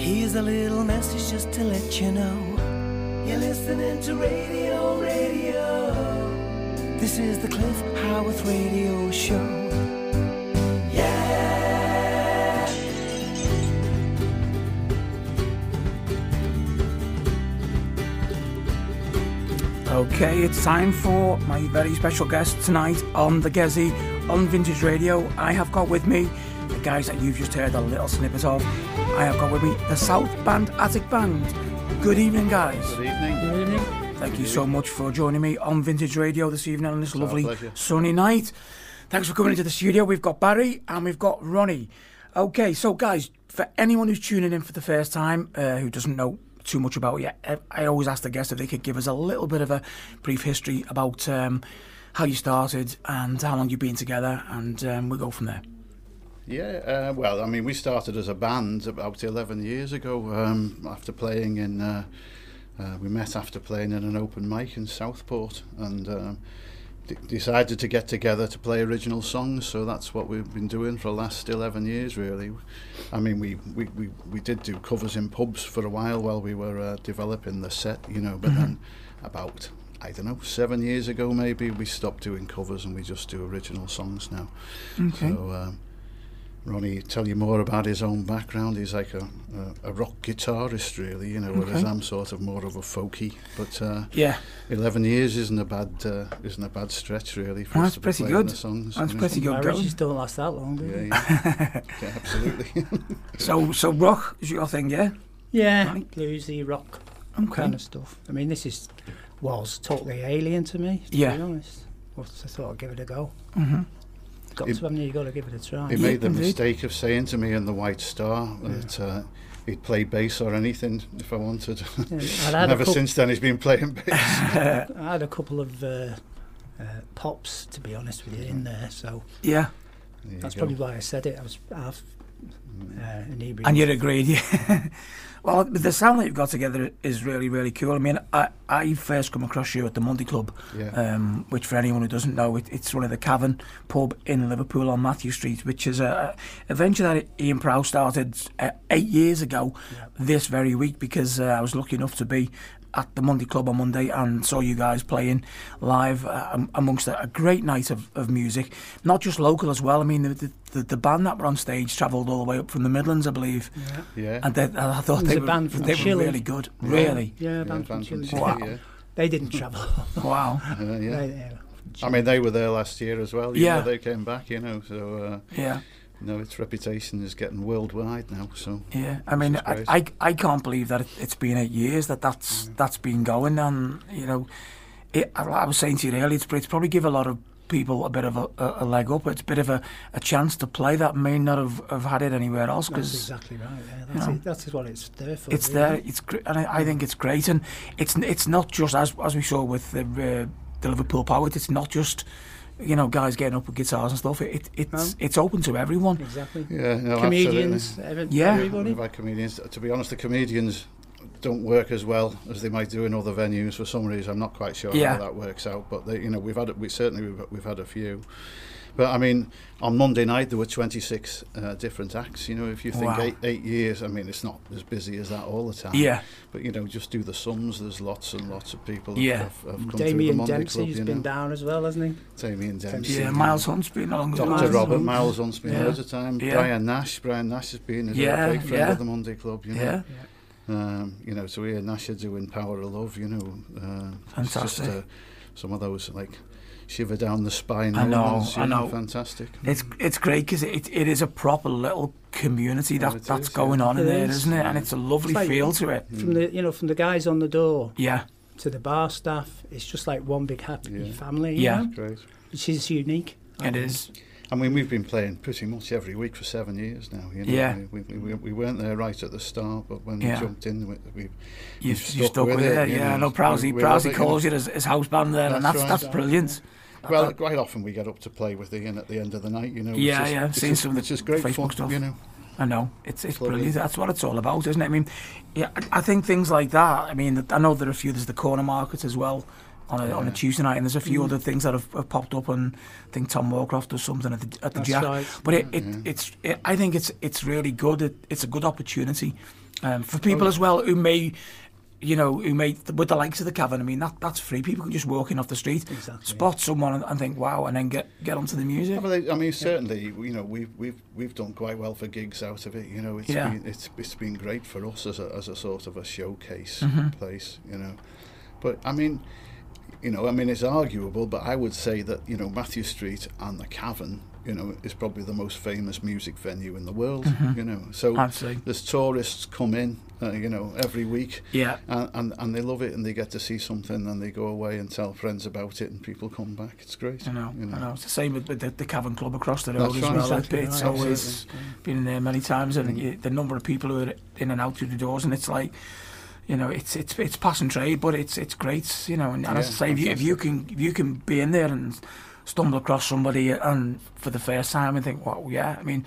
Here's a little message just to let you know. You're listening to Radio. This is the Cliff Howarth Radio Show. Yeah! Okay, it's time for my very special guest tonight on the Gezi on Vintage Radio. I have got with me the guys that you've just heard a little snippet of. I have got with me the South Band Attic Band. Good evening, guys. Good evening. Good evening. Thank you so much for joining me on Vintage Radio this evening on this lovely pleasure. sunny night. Thanks for coming into the studio. We've got Barry and we've got Ronnie. Okay, so guys, for anyone who's tuning in for the first time, who doesn't know too much about you, I always ask the guests if they could give us a little bit of a brief history about how you started and how long you've been together, and we'll go from there. Yeah, well, I mean, we started as a band about 11 years ago after playing in... we met after playing in an open mic in Southport and decided to get together to play original songs, so that's what we've been doing for the last 11 years, really. I mean, we did do covers in pubs for a while we were developing the set, you know, but then about, I don't know, 7 years ago maybe, we stopped doing covers and we just do original songs now. Okay. So, Ronnie, tell you more about his own background. He's like a rock guitarist, really, you know, whereas I'm sort of more of a folky. But yeah, 11 years isn't a bad stretch, really. For us that's to be pretty playing good. The songs, That's you know. pretty good going. Marriages don't last that long, do they? Yeah, yeah, absolutely. So rock is your thing, yeah? Yeah, Right. bluesy, rock Okay. kind of stuff. I mean, was totally alien to me, to Yeah. be honest. But I thought I'd give it a go. Mm-hmm. You've got to give it a try. He made the indeed. mistake of saying to me in the White Star that he'd play bass or anything if I wanted. Yeah, And ever since then he's been playing bass. I had a couple of pops, to be honest with you, in there, so Yeah, There you that's go. probably why I said it. I was half inebriated. and you'd agreed, yeah. Well, the sound that you've got together is really, really cool. I mean, I first come across you at the Monday Club, Yeah. which for anyone who doesn't know, it's one of the Cavern pub in Liverpool on Matthew Street, which is a venture that Ian Prowse started 8 years ago this very week, because I was lucky enough to be at the Monday Club on Monday and saw you guys playing live amongst a great night of music, not just local as well. I mean, the band that were on stage travelled all the way up from the Midlands, I believe. Yeah. And I thought There's they a were, band from they were Chile. really good. Really? Yeah, a band from band from Chile. Chile, Wow. yeah. They didn't travel. Wow. Yeah. I mean, they were there last year as well. Yeah. You know, they came back, you know, so... Yeah. You know, its reputation is getting worldwide now, so... Yeah, I mean, Which is great. I can't believe that it's been 8 years that's been going, and you know, I was saying to you earlier, it's probably give a lot of people a bit of a leg up. It's a bit of a chance to play that may not have had it anywhere else, That's because exactly right. Yeah, you know, that's what it's there for. it's really. there. It's great, and I think it's great, and it's not just as we saw with the Liverpool Poets. It's not just, you know, guys getting up with guitars and stuff. It's open to everyone. Exactly. Yeah, no, Comedians, Yeah. everybody. We've had comedians. To be honest, the comedians don't work as well as they might do in other venues for some reason. I'm not quite sure Yeah. how that works out, but they, you know, we've had a few. But I mean, on Monday night there were 26 different acts. You know, if you think Wow. eight years, I mean, it's not as busy as that all the time. Yeah. But you know, just do the sums. There's lots and lots of people. Yeah. Have come through the Damien Monday Dempsey's Club, you been know. down as well, hasn't he? Damien Dempsey. Yeah, Miles Hunt's been along as well. Dr. Robert Hunt. Miles Hunt's been Yeah. loads of time. Yeah. Brian Nash has been a Yeah, big friend yeah. of the Monday Club. You know. Yeah. You know, so we hear Nasha doing Power of Love, you know. It's Fantastic. just, some of those, like, shiver down the spine. I know, elements, you I know. Fantastic. It's great because it is a proper little community Oh, it that's is, going yeah. on in It there, is. isn't it? And it's a lovely It's like- feel to it. From the guys on the door Yeah, to the bar staff, it's just like one big happy Yeah. family. you Yeah. know, Great. which is unique. it is. I mean, we've been playing pretty much every week for 7 years now. You know? Yeah. We weren't there right at the start, but when Yeah. we jumped in, we You stuck stuck with with it. it, you Yeah, know. I know Prowsey We love it, you calls it his house band there, and That's that's right. brilliant. Well, quite often we get up to play with Ian at the end of the night, you know. Yeah, which is, yeah, I've seen some of which the is great Facebook fun, stuff. you know. I know it's Lovely. brilliant. That's what it's all about, isn't it? I mean, yeah, I think things like that. I mean, I know there are a few. There's the corner market as well on a Tuesday night, and there's a few other things that have popped up. And I think Tom Moorcroft does something at the That's Jack. right. But I think it's really good. It's a good opportunity For people as well who may, with the likes of the Cavern, I mean, that's free. People can just walk in off the street, spot someone and think, wow, and then get onto the music. I mean, certainly, we've done quite well for gigs out of it. It's been great for us as a sort of a showcase place. But I mean, it's arguable, but I would say that Mathew Street and the Cavern, is probably the most famous music venue in the world. So Absolutely. There's tourists come in, every week, and they love it, and they get to see something, and they go away and tell friends about it, and people come back. It's great. I know. It's the same with the Cavern Club across the road as well. Exactly it's always been in there many times, and the number of people who are in and out through the doors, and it's like, it's passing trade, but it's great, and as I say, if you can be in there and stumble across somebody and for the first time and think, wow, I mean,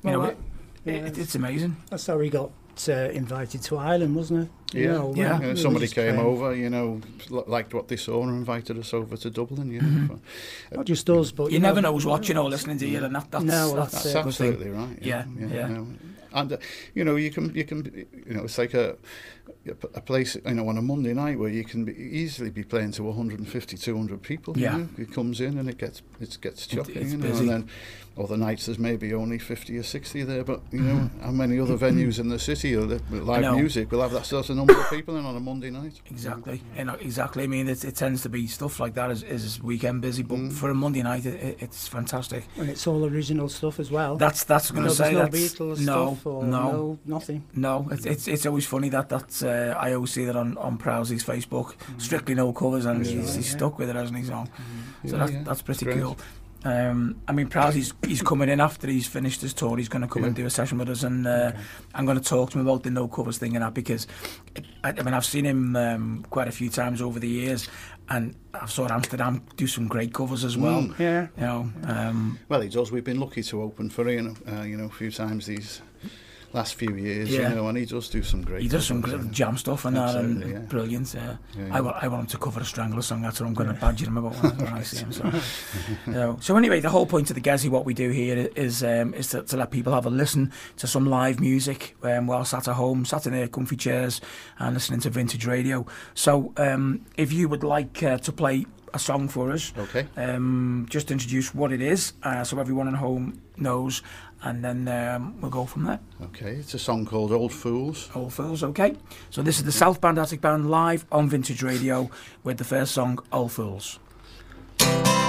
it's amazing. That's how we got invited to Ireland, wasn't it? Somebody came over, liked what they saw and invited us over to Dublin. Not just us, but you never know who's watching or listening to you, and that's absolutely right. Yeah. And you can it's like a place on a Monday night where you can easily be playing to 150, 200 people. It comes in and it gets chopping. It's busy. And then other nights there's maybe only 50 or 60 there. But how many other venues in the city or live music will have that sort of number of people in on a Monday night? Exactly. Exactly. I mean, it tends to be stuff like that is weekend busy, but for a Monday night it's fantastic. And it's all original stuff as well. That's going to say that. Beatles stuff or nothing. No, it's always funny that I always see that on Prowsey's Facebook. Strictly no covers, and he's stuck with it, hasn't he? So that's pretty cool. I mean, Prowsey's he's coming in after he's finished his tour. He's going to come and do a session with us, and I'm going to talk to him about the no covers thing and that, because I mean, I've seen him quite a few times over the years, and I've saw Amsterdam do some great covers as well. Well, he does. We've been lucky to open for him, a few times these last few years, and he does do some great. He does some great jam stuff and that, and brilliant. I want him to cover a Strangler song. That's what I'm going to badger him about when I see him. So anyway, the whole point of the Gezi, what we do here is to let people have a listen to some live music while sat at home, sat in their comfy chairs and listening to vintage radio. So if you would like to play a song for us, just introduce what it is, so everyone at home knows, and then we'll go from there. Okay, it's a song called Old Fools. Old Fools, okay. So this is the South Band Attic Band live on Vintage Radio with the first song, Old Fools. They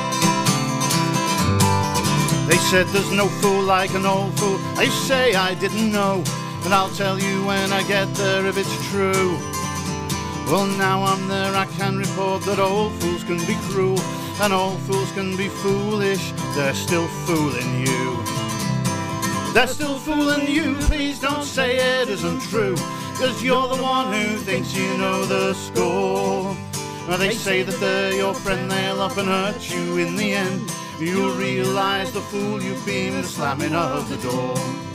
said there's no fool like an old fool. I say I didn't know, and I'll tell you when I get there if it's true. Well, now I'm there, I can report that old fools can be cruel, and old fools can be foolish. They're still fooling you. They're still fooling you, please don't say it isn't true, 'cause you're the one who thinks you know the score. They say that they're your friend, they'll up and hurt you in the end. You'll realise the fool you've been, the slamming of the door.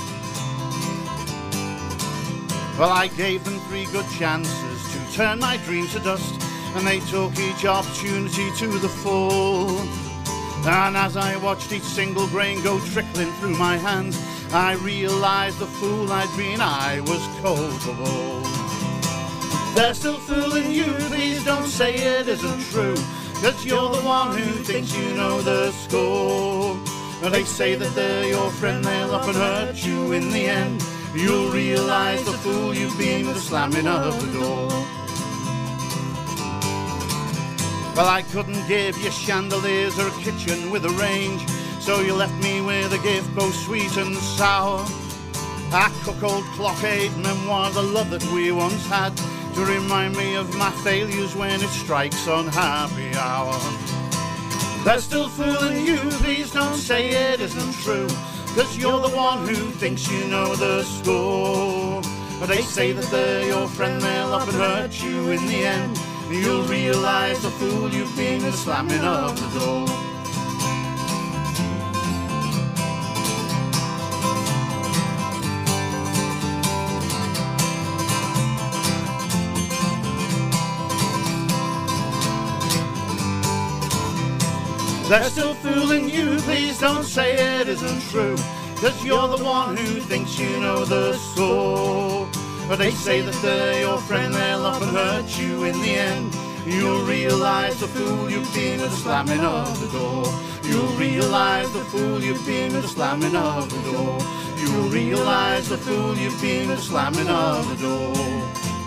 Well, I gave them 3 good chances to turn my dreams to dust, and they took each opportunity to the full. And as I watched each single grain go trickling through my hands, I realised the fool I'd been, I was cold to all. They're still fooling you, please don't say it isn't true, 'cause you're the one who thinks you know the score. They say that they're your friend, they'll up and hurt you in the end. You'll realise the fool you've been, the slamming of the door. Well, I couldn't give you chandeliers or a kitchen with a range, so you left me with a gift both sweet and sour. A cook-old clockade memoir, the love that we once had, to remind me of my failures when it strikes on happy hour. They're still fooling you, please don't say it isn't true, 'cause you're the one who thinks you know the score. They say that they're your friend, they'll up and hurt you in the end. You'll realise the fool you've been, the slamming of the door. They're still fooling you, please don't say it isn't true, 'cause you're the one who thinks you know the score. But they say that they're your friend, they'll often hurt you in the end. You'll realise the fool you've been with the slamming of the door. You'll realise the fool you've been with the slamming of the door. You'll realise the fool you've been with the slamming of the door.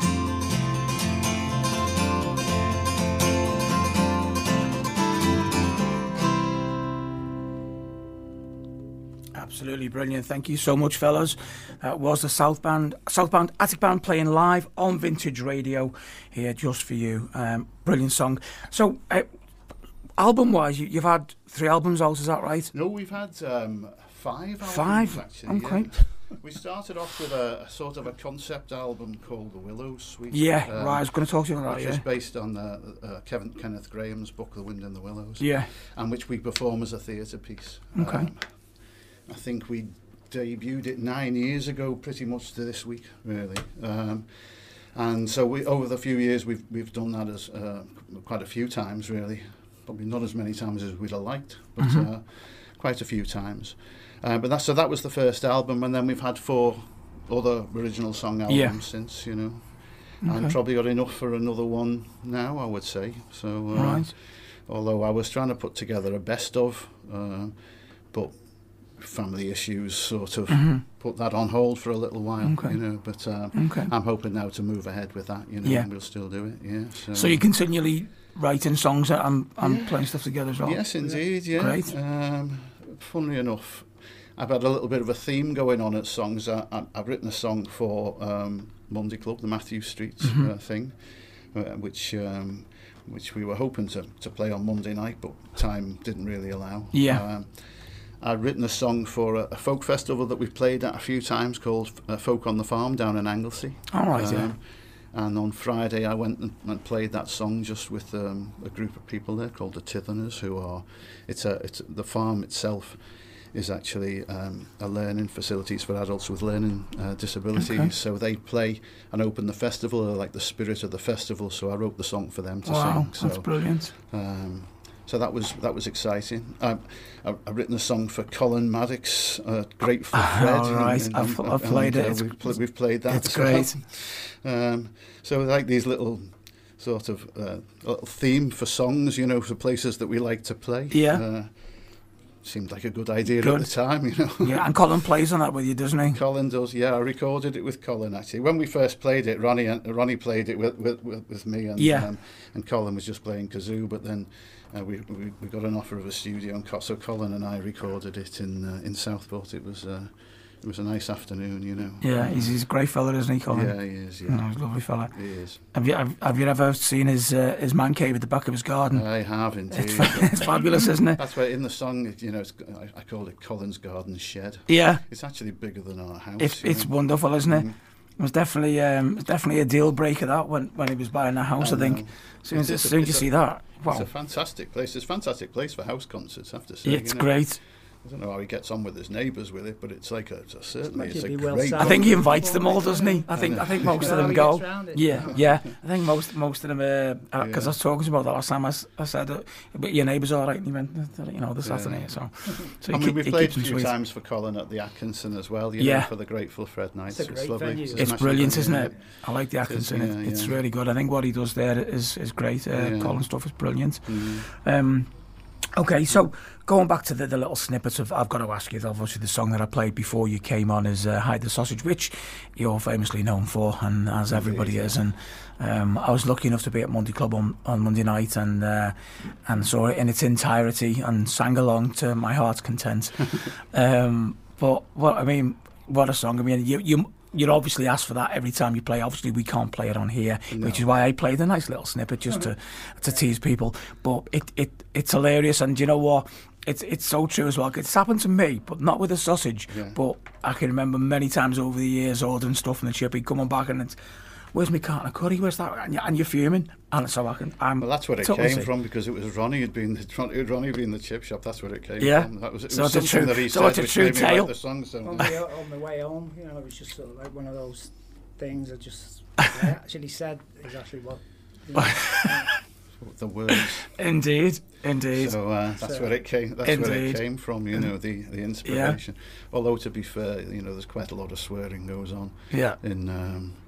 Absolutely brilliant. Thank you so much, fellas. That was the Southbound Attic Band playing live on Vintage Radio here just for you. Brilliant song. So, album-wise, you've had 3 albums out, is that right? No, we've had 5 albums, 5? actually. Okay. Yeah. We started off with a sort of a concept album called The Willows Suite. Yeah, right, I was going to talk to you about that, which is based on Kenneth Graham's book, The Wind in the Willows. Yeah. And which we perform as a theatre piece. Okay. I think we debuted it 9 years ago, pretty much to this week, really. And so over the few years, we've done that as quite a few times, really. Probably not as many times as we'd have liked, but quite a few times. But that was the first album, and then we've had 4 other original song albums since, you know. Okay. And probably got enough for another one now, I would say. So, right. Although I was trying to put together a best of, but family issues sort of put that on hold for a little while, you know. But I'm hoping now to move ahead with that, you know, and we'll still do it. Yeah. So you're continually writing songs and playing stuff together as well. Yes, indeed. Yeah. Great. Funnily enough, I've had a little bit of a theme going on at songs. I've written a song for Monday Club, the Matthew Street thing, which we were hoping to play on Monday night, but time didn't really allow. Yeah. I'd written a song for a folk festival that we've played at a few times called Folk on the Farm down in Anglesey. All right, yeah. And on Friday I went and played that song just with a group of people there called the Titherners, who are, it's the farm itself is actually a learning facilities for adults with learning disabilities. Okay. So they play and open the festival, they're like the spirit of the festival, so I wrote the song for them to sing. Wow, that's brilliant. So that was exciting. I've written a song for Colin Maddox, Grateful Fred. All right, I've played it. We've played that. It's great. So like these little sort of little theme for songs, you know, for places that we like to play. Yeah. Seemed like a good idea at the time, you know. Yeah, and Colin plays on that with you, doesn't he? Colin does, yeah. I recorded it with Colin, actually. When we first played it, Ronnie played it with me, and Colin was just playing kazoo, but then we got an offer of a studio, and so Colin and I recorded it in Southport. It was a nice afternoon, you know. Yeah, he's a great fella, isn't he, Colin? Yeah, he is. Yeah, he's a lovely fella. He is. Have you ever seen his man cave at the back of his garden? I have indeed. It's fabulous, isn't it? That's why in the song, you know, I called it Colin's Garden Shed. Yeah, it's actually bigger than our house. It's wonderful, isn't it? It was definitely a deal breaker that when he was buying the house. I think as soon as you see that, wow, it's a fantastic place. It's a fantastic place for house concerts, I have to say. It's great. I don't know how he gets on with his neighbours with it, but it's like certainly it's a well great. I think he invites them all, doesn't he? I think most of them go. Yeah. I think most of them because I was talking about that last time. I said, "But your neighbours all right?" And he went, "You know, this afternoon." So I mean, we've played a few times for Colin at the Atkinson as well. You know, for the Grateful Fred nights. It's lovely. Venue. It's brilliant, isn't it? I like the Atkinson. It's really good. I think what he does there is great. Colin's stuff is brilliant. Okay, so going back to the little snippets of, I've got to ask you, obviously the song that I played before you came on is Hide the Sausage, which you're famously known for, and as everybody is. And I was lucky enough to be at Monday Club on Monday night and saw it in its entirety and sang along to my heart's content. But what a song! I mean, you'd obviously ask for that every time you play. Obviously, we can't play it on here, which is why I played a nice little snippet just to tease people. But it's hilarious, and you know what? It's so true as well. It's happened to me, but not with a sausage. Yeah. But I can remember many times over the years ordering stuff from the chippy, coming back and it's, where's my carton of curry? Where's that? And you're fuming. And so well, that's where it came from, because it was Ronnie who'd been the chip shop. That's where it came from. That was something that he said, it's a true tale. The song, so. On the way home, you know, it was just sort of like one of those things that just actually said exactly what. You know, the words. Indeed. So that's where it came. That's where it came from. You know, the inspiration. Yeah. Although to be fair, you know, there's quite a lot of swearing goes on. Yeah.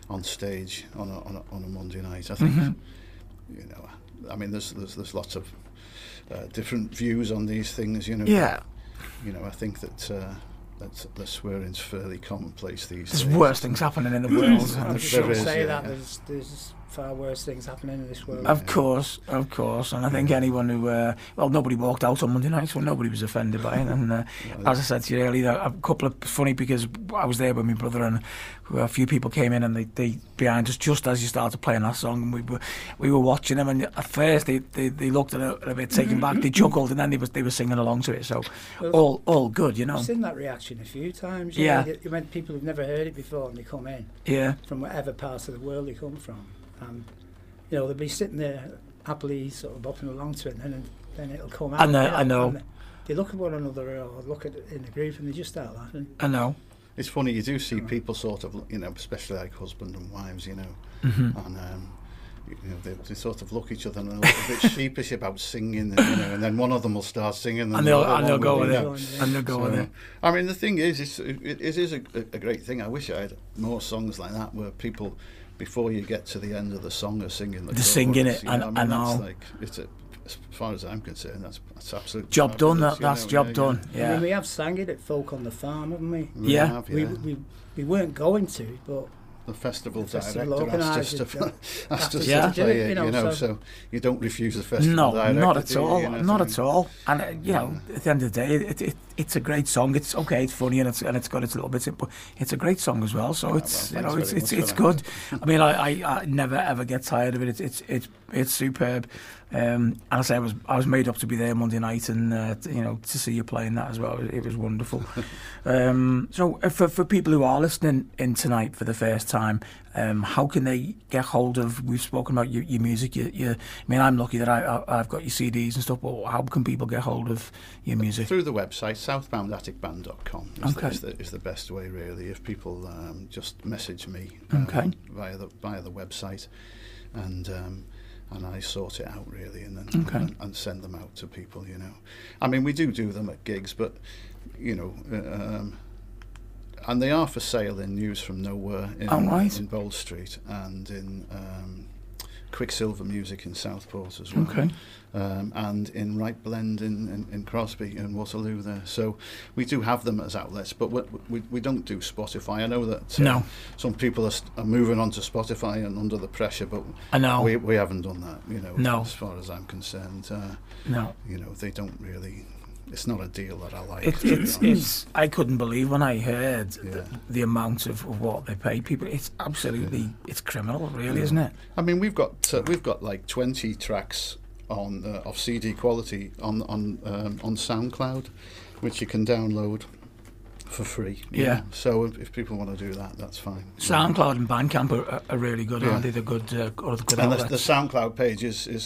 on stage on a Monday night. I think you know. I mean, there's lots of different views on these things. You know. Yeah. You know, I think that the swearing's fairly commonplace these There's days. worse things happening in the world. I was There going to is, say yeah. that there's far worse things happening in this world. Of course, and I think anyone who, nobody walked out on Monday night, so nobody was offended by it. And as I said to you earlier, a couple of funny, because I was there with my brother, and a few people came in and they behind us just as you started playing that song, and we were watching them, and at first they looked at it a bit taken back, they chuckled, and then they were singing along to it. So all good, you know. I've seen that reaction a few times. Yeah. You mean people who've never heard it before, and they come in. Yeah. From whatever part of the world they come from. You know, they'll be sitting there happily sort of bopping along to it, and then it'll come out. I know. And they look at one another or look at it in the group, and they just start laughing. I know. It's funny, you do see people sort of, you know, especially like husband and wives, you know, and you know, they sort of look at each other and are a little bit sheepish about singing, and, you know, and then one of them will start singing, and they'll go with it. And they'll go with it. I mean, the thing is, it is a great thing. I wish I had more songs like that where people, before you get to the end of the song, are singing the chorus, singing it. You know, I mean, know. that's like, as far as I'm concerned, that's absolutely job done. fabulous, That's you know, job done. Yeah. I mean, we have sang it at Folk on the Farm, haven't we? We Yeah. have, yeah. We weren't going to, but The festival festival director asked us to Yeah. play it, You know, you know, so you don't refuse the festival director. No, not at do you? all. You know, Not so- at all. And you know, at the end of the day, it's a great song. It's okay. It's funny, and it's got its little bits. But it's a great song as well. So it's well, you know thanks very it's much it's for good. I mean, I never ever get tired of it. It's superb. And I say I was made up to be there Monday night, and you know, to see you playing that as well, it was wonderful. So for people who are listening in tonight for the first time, how can they get hold of? We've spoken about your music. I mean, I'm lucky that I've got your CDs and stuff. But how can people get hold of your music? Through the website, southboundatticband.com Okay. is the best way, really. If people just message me Okay. via the website, and I sort it out, really, and then Okay. and send them out to people, you know. I mean, we do them at gigs, but, you know, and they are for sale in News from Nowhere in Bold Street, and in Quicksilver Music in Southport as well. Okay. And in Right Blend in Crosby and Waterloo there. So we do have them as outlets, but we don't do Spotify. I know that some people are moving on to Spotify and under the pressure, but I know. we haven't done that, you know, No. as far as I'm concerned. No. You know, they don't really... It's not a deal that I like. It's I couldn't believe when I heard Yeah. the amount of what they pay people. It's absolutely it's criminal, really, isn't it? I mean, we've got like 20 tracks on of CD quality on SoundCloud, which you can download for free. you Yeah. know. So if people want to do that, that's fine. SoundCloud and Bandcamp are really good, aren't they? They're good. Good And the outlets. SoundCloud page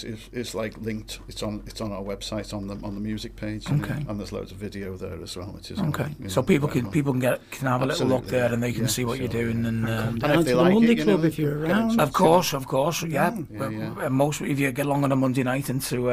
is like linked. It's on our website on the music page. you know, Okay. and there's loads of video there as well, which is Okay, you know, so people quite can well. can have a little look Absolutely, there, and they can yeah, see what you're so, doing. And And down if to they the like Monday it, you Club know, if you're get in around. touch, of course, yeah. Yeah. Most if you get along on a Monday night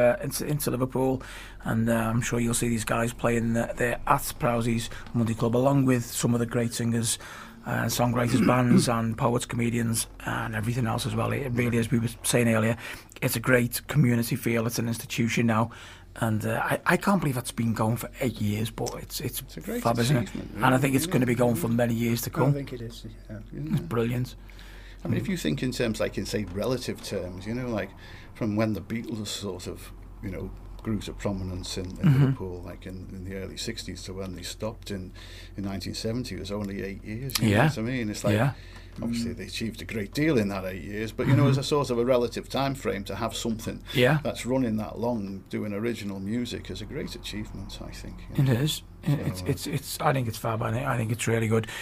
into Liverpool, and I'm sure you'll see these guys playing there at Prowsey's Monday Club, along with some of the great singers, songwriters, bands, and poets, comedians, and everything else as well. It really, as we were saying earlier, it's a great community feel. It's an institution now. And I can't believe that's been going for 8 years, but it's a great fab, isn't it? achievement, And I think it's really, going to be going for many years to I come. think it is. Yeah. It's brilliant. I mean, if you think in terms, like in, say, relative terms, you know, like from when the Beatles sort of, you know, grew to prominence in Liverpool, like in the early 60s, to when they stopped in 1970, it was only 8 years. You know what I mean? It's like, obviously they achieved a great deal in that 8 years, but, you know, as a sort of a relative time frame, to have something that's running that long, doing original music, is a great achievement, I think. You know? It is. It's. I think it's fab. I think it's really good.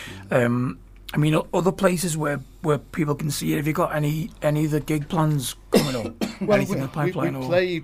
I mean, other places where people can see it. Have you got any of the gig plans coming up? Anything in the pipeline? We play.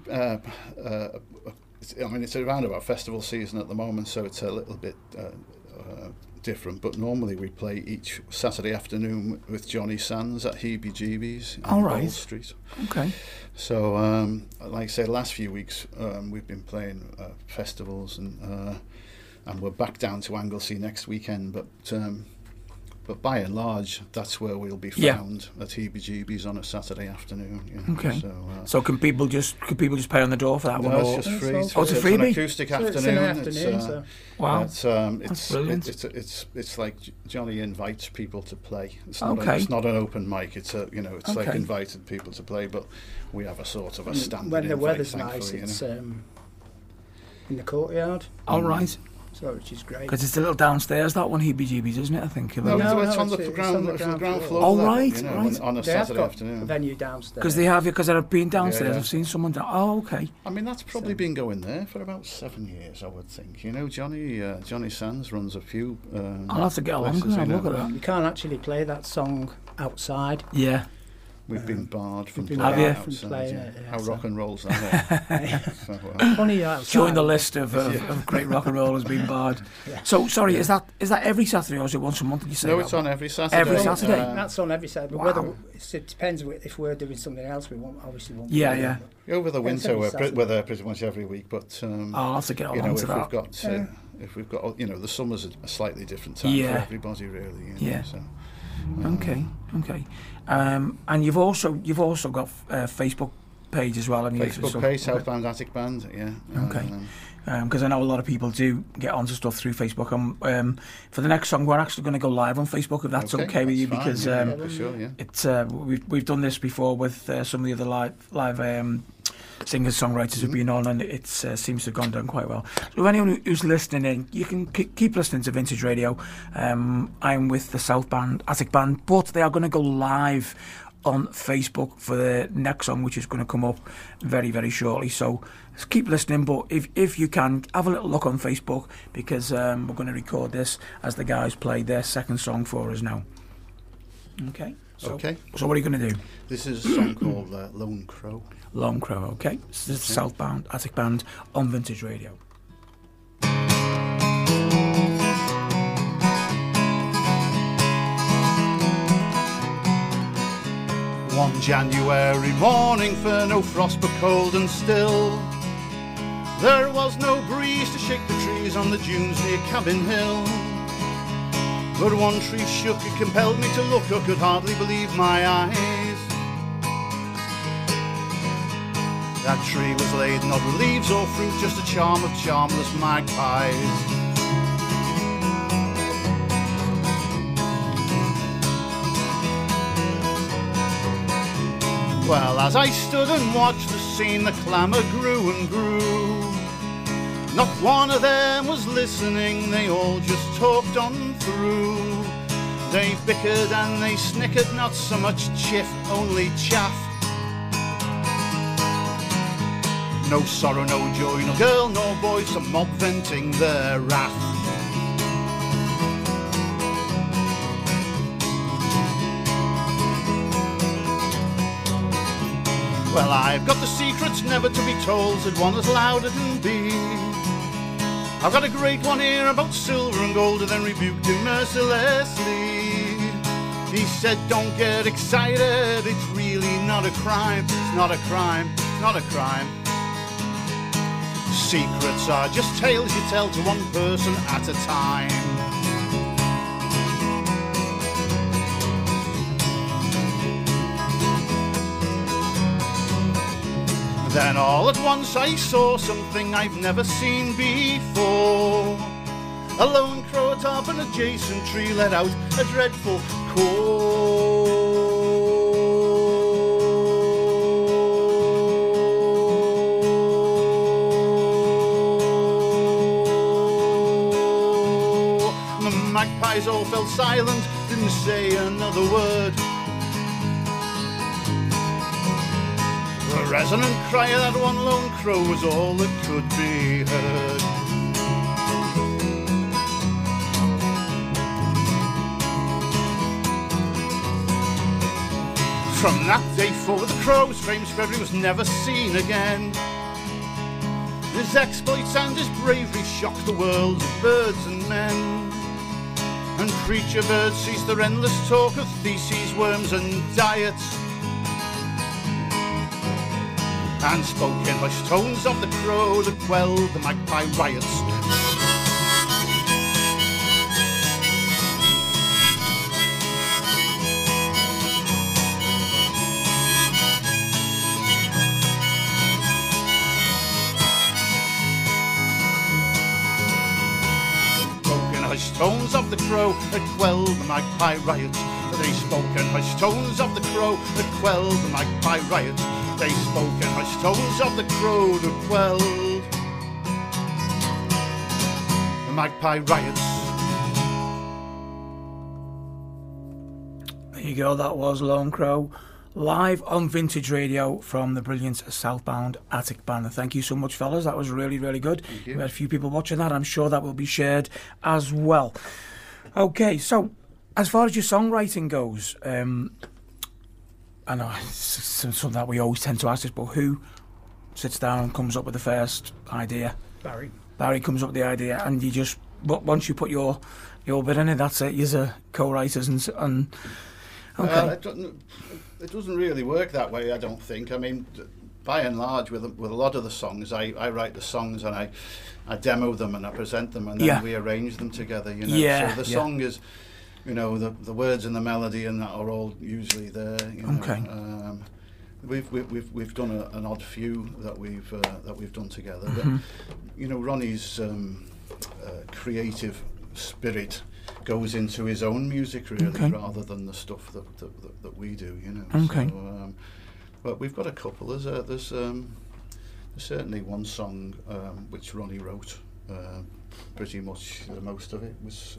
I mean, it's around about festival season at the moment, so it's a little bit different. But normally we play each Saturday afternoon with Johnny Sands at Heebie Jeebies in Bold Street. Okay. So, like I say, the last few weeks we've been playing festivals, and we're back down to Anglesey next weekend. But But by and large, that's where we'll be Yeah. found at Heebie-Jeebies on a Saturday afternoon. You know, Okay. So, So can people just pay on the door for that one? no, or- it's just free. Oh, it's a an freebie? acoustic So afternoon. it's in the afternoon, so Wow. It's brilliant. it's like Johnny invites people to play. It's Okay. it's not an open mic. It's a it's like Okay. invited people to play, but we have a sort of a standard when the invite, weather's thankfully, nice, you know. it's in the courtyard, All right. so which is great. Because it's a little downstairs, that one, Heebie-Jeebies, isn't it? I think. No, No, it's no, on the it's ground, on the it's ground ground floor. floor. Oh, level, right, you know, right. on a They have Saturday got a afternoon. venue downstairs. Because they have, because I've been downstairs, Yeah. I've seen someone down. Oh, okay. I mean, that's probably been going there for about 7 years, I would think. You know, Johnny Sands runs a few. I'll have to get along places, and have a you look know. at that. You can't actually play that song outside. Yeah. We've been barred from been playing barred from outside, playing yeah. it, yeah, How so- rock and roll's that? So, Funny outside. Join the list of great rock and roll has been barred. Yeah. So, sorry, is that every Saturday or is it once a month, did you say? no, that it's one? on every Saturday. Every Saturday? That's on every Saturday. But Wow. whether it depends if we're doing something else, we won't obviously won't. Yeah, be yeah. there. Over the Yeah, it's winter, every we're Saturday. there pretty much every week, but I'll have to get you along know, to if that. we've got if we've got the summer's a slightly different time Yeah. for everybody, really. You know, Yeah. So, Okay. And you've also got a Facebook page as well, and Facebook page, Southbound Attic Band. Yeah. Okay. Because I know a lot of people do get onto stuff through Facebook. For the next song, we're actually going to go live on Facebook, if that's okay with you, fine, because yeah, for sure, yeah. it's we've done this before with some of the other live singers, songwriters who've been on, and it seems to have gone down quite well. So anyone who's listening in, you can keep listening to Vintage Radio. I'm with the Southbound Attic Band, but they are going to go live on Facebook for the next song, which is going to come up very, very shortly. So just keep listening, but if you can, have a little look on Facebook, because we're going to record this as the guys play their second song for us now. Okay. So what are you going to do? This is a song called Lone Crow. Lone Crow, okay. This is the Southbound Attic Band on Vintage Radio. One January morning, for no frost but cold and still. There was no breeze to shake the trees on the dunes near Cabin Hill. But one tree shook, it compelled me to look, I could hardly believe my eyes. That tree was laden not with leaves or fruit, just a charm of charmless magpies. Well, as I stood and watched the scene, the clamour grew and grew. Not one of them was listening, they all just talked on through. They bickered and they snickered, not so much chiff, only chaff. No sorrow, no joy, no girl, no boy, some mob venting their wrath. Well, I've got the secrets never to be told, said one as loud as can be. I've got a great one here about silver and gold, and then rebuked him mercilessly. He said, don't get excited, it's really not a crime, it's not a crime, it's not a crime. Secrets are just tales you tell to one person at a time. Then all at once I saw something I've never seen before. A lone crow atop an adjacent tree let out a dreadful caw. The magpies all fell silent, didn't say another word. The resonant cry of that one lone crow was all that could be heard. From that day forward, the crow's fame spread, he was never seen again. His exploits and his bravery shocked the worlds of birds and men. And creature birds ceased their endless talk of theses, worms and diets, and spoke in hushed tones of the crow that quelled the magpie riots. the crow that quelled the magpie riot. They spoke in hushed tones of the crow that quelled the magpie riot. They spoke in hushed tones of the crow that quelled the magpie riots. There you go, that was Lone Crow live on Vintage Radio from the brilliant Southbound Attic Band. Thank you so much, fellas. That was really, really good. Thank you. We had a few people watching that. I'm sure that will be shared as well. Okay, so as far as your songwriting goes, I know it's something that we always tend to ask this, but who sits down and comes up with the first idea? Barry. Barry comes up with the idea, and you just, once you put your bit in it, that's it. You're co-writers and okay. It doesn't really work that way, I don't think. I mean, by and large, with a lot of the songs, I write the songs and I demo them and I present them, and then we arrange them together. You know, so the song is, you know, the words and the melody and that are all usually there. You know. Okay. We've done an odd few that we've done together, but you know, Ronnie's creative spirit goes into his own music really, rather than the stuff that we do, you know. Okay. So, but we've got a couple. There's certainly one song which Ronnie wrote. Pretty much most of it was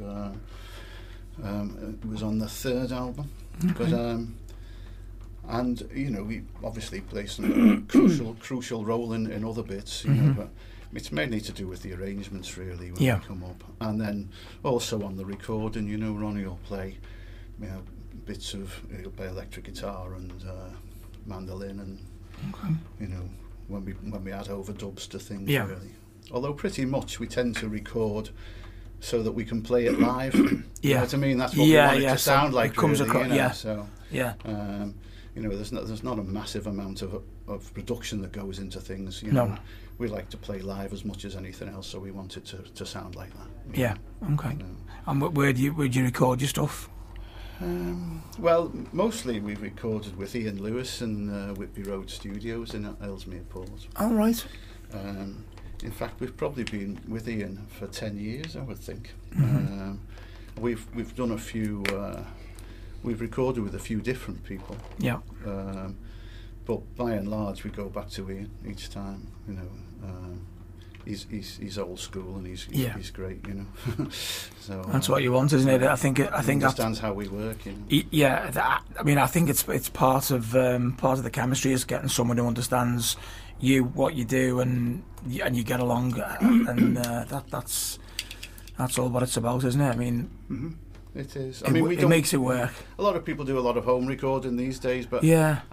on the third album. Okay. But and you know, we obviously play some crucial role in other bits, you know, but it's mainly to do with the arrangements really when they come up, and then also on the recording, you know, Ronnie will play, you know, bits of, he'll play electric guitar and mandolin, and you know, when we add overdubs to things really. Although pretty much we tend to record so that we can play it live. You know what I mean? That's what we want it to sound like. It comes really, across, you know? So you know, there's not a massive amount of production that goes into things. You know, we like to play live as much as anything else, so we want it to sound like that. Yeah. Okay. And where do you record your stuff? Well, mostly we've recorded with Ian Lewis in Whitby Road Studios in Ellesmere Port. Oh, right. In fact, we've probably been with Ian for 10 years, I would think. We've done a few. We've recorded with a few different people. Yeah. But by and large, we go back to Ian each time. You know, he's old school and he's great. You know. So that's what you want, isn't it? I think understands how we work. You know? Yeah. I mean, I think it's part of the chemistry is getting someone who understands you, what you do, and you get along, and that's all what it's about, isn't it? I mean. It is. I mean, it makes it work. A lot of people do a lot of home recording these days, but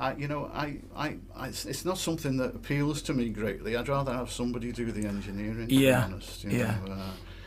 it's not something that appeals to me greatly. I'd rather have somebody do the engineering. To be honest, you know,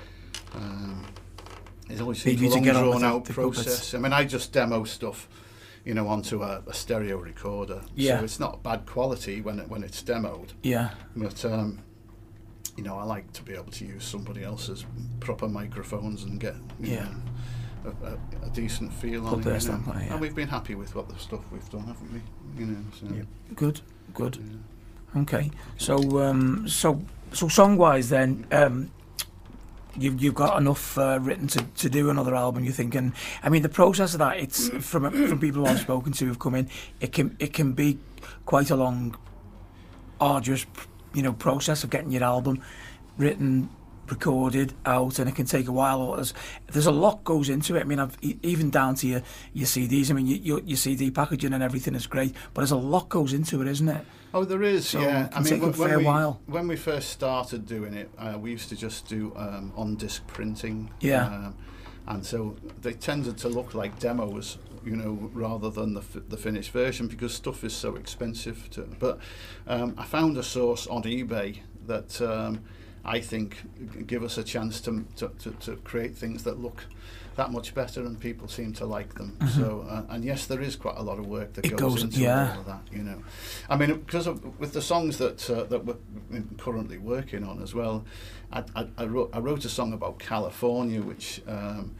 it always seems a long drawn out process. I mean, I just demo stuff, you know, onto a stereo recorder. So it's not bad quality when it's demoed. Yeah. But you know, I like to be able to use somebody else's proper microphones and get you know, a decent feel on it, you know. And we've been happy with what the stuff we've done, haven't we? You know, so. Good. Yeah. Okay, so song-wise then, you've got enough written to do another album. You're thinking, I mean, the process of that, it's from people who I've spoken to who've come in, it can be quite a long, arduous, you know, process of getting your album written, recorded, out, and it can take a while. There's a lot goes into it. I mean, even down to your CDs. I mean, your CD packaging and everything is great, but there's a lot goes into it, isn't it? Oh, there is. So yeah, I mean, when we first started doing it, we used to just do on disc printing. Yeah. And so they tended to look like demos, you know, rather than the finished version, because stuff is so expensive. But I found a source on eBay that I think give us a chance to create things that look that much better, and people seem to like them. So and yes, there is quite a lot of work that goes into all of that, you know. I mean, because with the songs that we're currently working on as well, I wrote a song about California, which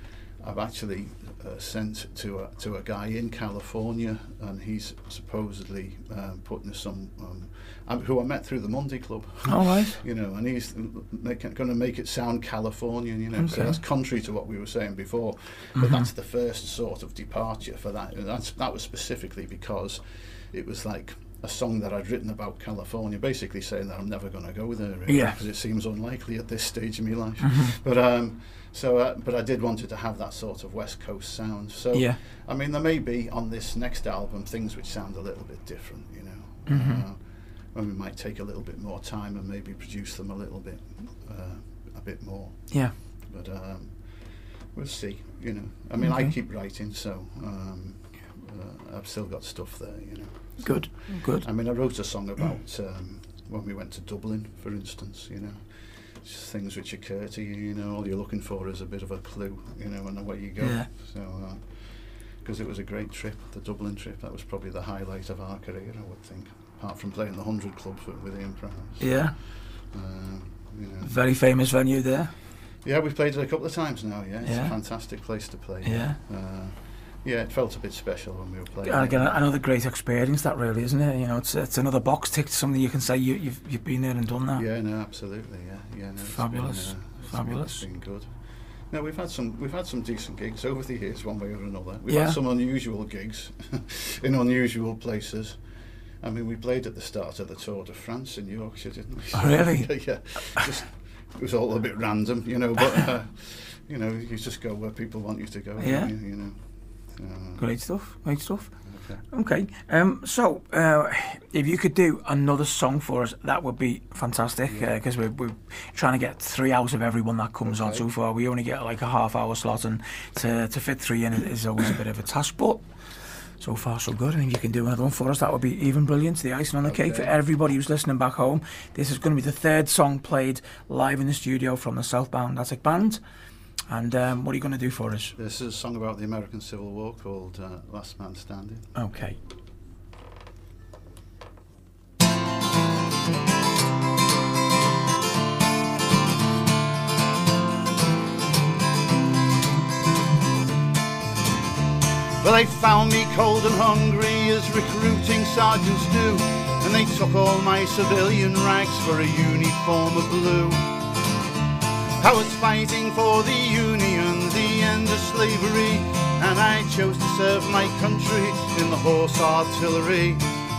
I've actually sent to a guy in California, and he's supposedly putting some who I met through the Monday Club. All right. You know, and he's going to make it sound Californian. You know, Okay. so that's contrary to what we were saying before. But that's the first sort of departure for that. And that was specifically because it was like a song that I'd written about California, basically saying that I'm never going to go there, really, Yeah. because it seems unlikely at this stage of my life. But but I did want it to have that sort of West Coast sound. So Yeah. I mean, there may be on this next album things which sound a little bit different, you know. And we might take a little bit more time and maybe produce them a bit more. Yeah. But we'll see, you know. I mean, I Okay. keep writing, so I've still got stuff there, you know. Good. Good. I mean, I wrote a song about when we went to Dublin, for instance, you know. Just things which occur to you, you know, all you're looking for is a bit of a clue, you know, and away you go. Yeah. So, because it was a great trip, the Dublin trip, that was probably the highlight of our career, I would think, apart from playing the 100 Club with Ian Prowse. Yeah. You know. Very famous venue there. Yeah, we've played it a couple of times now, yeah. It's Yeah. a fantastic place to play. Yeah. Yeah, it felt a bit special when we were playing. And again, another great experience, that really, isn't it? You know, it's another box ticked, something you can say you've been there and done that. Yeah, no, absolutely, yeah. No, Fabulous. Fabulous. It's been good. No, we've had some decent gigs over the years, one way or another. We've Yeah. had some unusual gigs in unusual places. I mean, we played at the start of the Tour de France in Yorkshire, didn't we? Oh, really? Yeah. Just, it was all a bit random, you know. But you know, you just go where people want you to go. Yeah. You know. Great stuff. Great stuff. Okay. Okay. So, if you could do another song for us, that would be fantastic. Because we're trying to get 3 hours of every one that comes on. Okay. So far, we only get like a half-hour slot, and to fit 3 in is always a bit of a task. But so far, so good. And if you can do another one for us, that would be even brilliant. The icing on the cake for everybody who's listening back home. This is going to be the 3rd song played live in the studio from the Southbound Attic Band. And what are you going to do for us? This is a song about the American Civil War called Last Man Standing. Okay. Well, they found me cold and hungry as recruiting sergeants do, and they took all my civilian rags for a uniform of blue. I was fighting for the Union, the end of slavery, and I chose to serve my country in the horse artillery.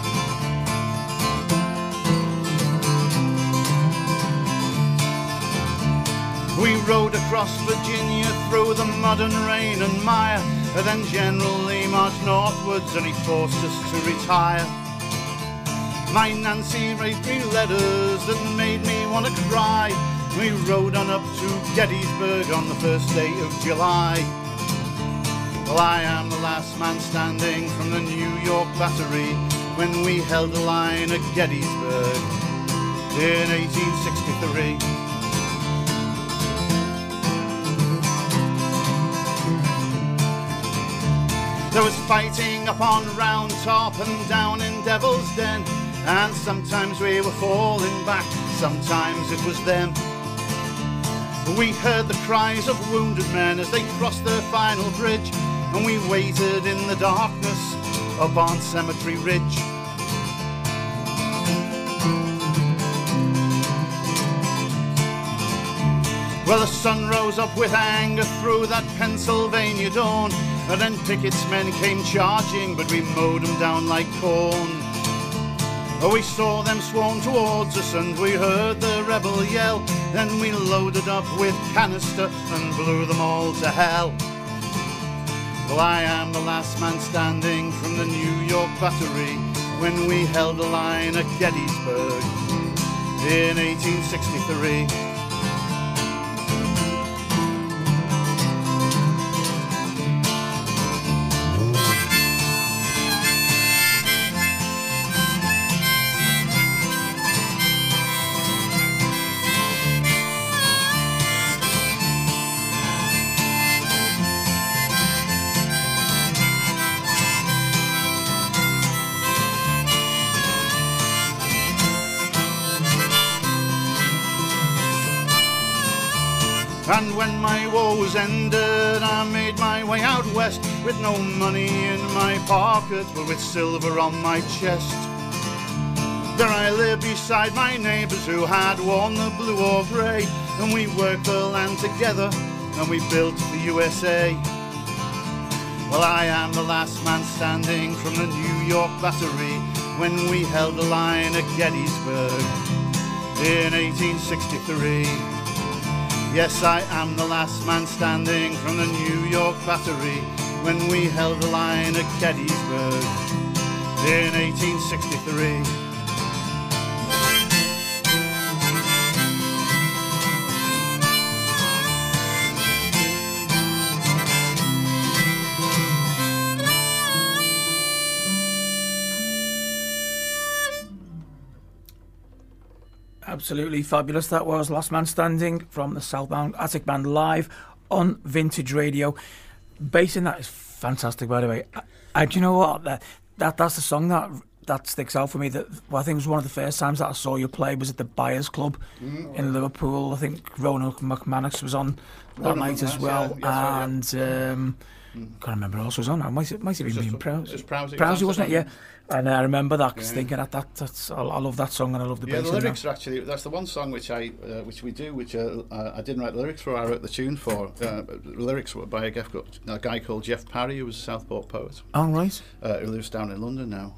We rode across Virginia through the mud and rain and mire, and then General Lee marched northwards and he forced us to retire. My Nancy wrote me letters that made me want to cry. We rode on up to Gettysburg on the first day of July. Well, I am the last man standing from the New York Battery when we held the line at Gettysburg in 1863. There was fighting up on Round Top and down in Devil's Den, and sometimes we were falling back, sometimes it was them. We heard the cries of wounded men as they crossed their final bridge, and we waited in the darkness up on Cemetery Ridge. Well, the sun rose up with anger through that Pennsylvania dawn, and then Pickett's men came charging, but we mowed them down like corn. Oh, we saw them swarm towards us and we heard the rebel yell. Then we loaded up with canister and blew them all to hell. Well, I am the last man standing from the New York Battery when we held the line at Gettysburg in 1863. And when my woes ended, I made my way out west, with no money in my pocket, but with silver on my chest. There I lived beside my neighbours who had worn the blue or grey, and we worked the land together, and we built the USA. Well, I am the last man standing from the New York Battery when we held the line at Gettysburg in 1863. Yes, I am the last man standing from the New York Battery when we held the line at Gettysburg in 1863. Absolutely fabulous. That was Last Man Standing from the Southbound Attic Band live on Vintage Radio. Bass in that is fantastic, by the way. Do you know what? That's the song that sticks out for me. That I think was one of the first times that I saw you play was at the Buyers Club in Liverpool. I think Roanoke McManus was on that night as well, and can't remember who else was on. It might have even been Prowsey, wasn't it? Yeah. And I remember that thinking that's I love that song and I love the bass. Yeah, the lyrics are actually, that's the one song which I didn't write the lyrics for. I wrote the tune for. The lyrics were by a guy called Jeff Parry, who was a Southport poet. Oh, right. Who lives down in London now.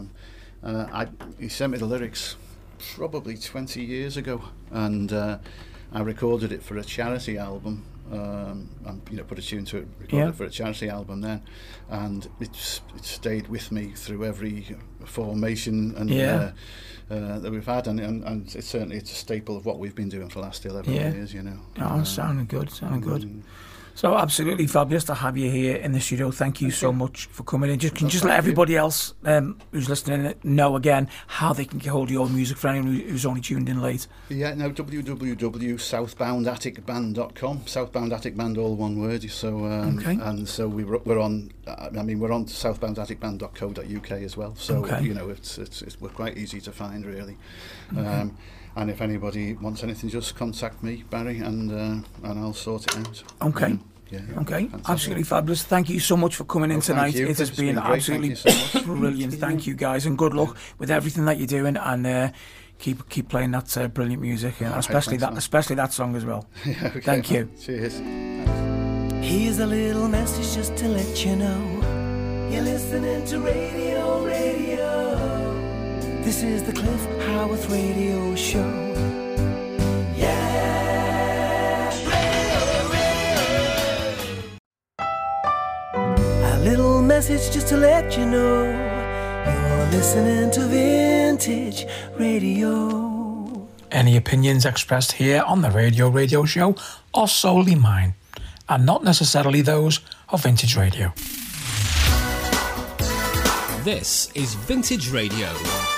He sent me the lyrics probably 20 years ago, and I recorded it for a charity album. And put a tune to it, recorded it for a charity album then, and it stayed with me through every formation and that we've had, and it's a staple of what we've been doing for the last 11 years, you know. Oh, sounding good. So absolutely fabulous to have you here in the studio. Thank you so much for coming in. Can you just let everybody else who's listening know again how they can get hold of your music for anyone who's only tuned in late? Yeah, no, www.southboundatticband.com. Southbound Attic Band, all one word. So and so we're on. We're on southboundatticband.co.uk as well. So we're quite easy to find, really. Okay. And if anybody wants anything, just contact me, Barry, and I'll sort it out. Okay. Okay. Fantastic. Absolutely fabulous. Thank you so much for coming in tonight. It has been absolutely brilliant. Thank you, guys, and good luck with everything that you're doing. And keep playing that brilliant music, and especially that song as well. Okay. Thank you. Cheers. Here's a little message just to let you know you're listening to Radio. This is the Cliff Howarth Radio Show. Yeah! A little message just to let you know you're listening to Vintage Radio. Any opinions expressed here on the Radio Show are solely mine, and not necessarily those of Vintage Radio. This is Vintage Radio.